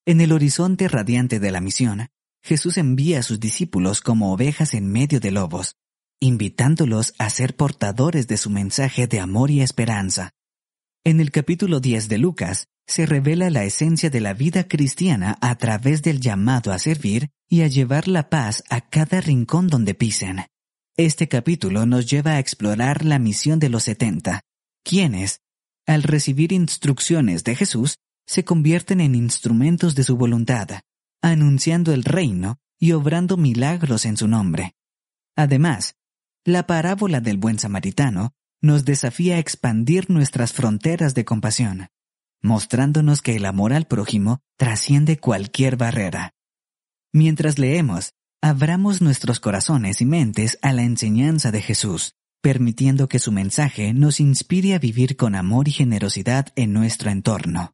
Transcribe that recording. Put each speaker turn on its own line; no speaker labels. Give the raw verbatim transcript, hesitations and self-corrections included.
En el horizonte radiante de la misión, Jesús envía a sus discípulos como ovejas en medio de lobos, invitándolos a ser portadores de su mensaje de amor y esperanza. En el capítulo diez de Lucas, se revela la esencia de la vida cristiana a través del llamado a servir y a llevar la paz a cada rincón donde pisen. Este capítulo nos lleva a explorar la misión de los setenta, quienes, al recibir instrucciones de Jesús, se convierten en instrumentos de su voluntad, anunciando el reino y obrando milagros en su nombre. Además, la parábola del buen samaritano nos desafía a expandir nuestras fronteras de compasión, mostrándonos que el amor al prójimo trasciende cualquier barrera. Mientras leemos, abramos nuestros corazones y mentes a la enseñanza de Jesús, permitiendo que su mensaje nos inspire a vivir con amor y generosidad en nuestro entorno.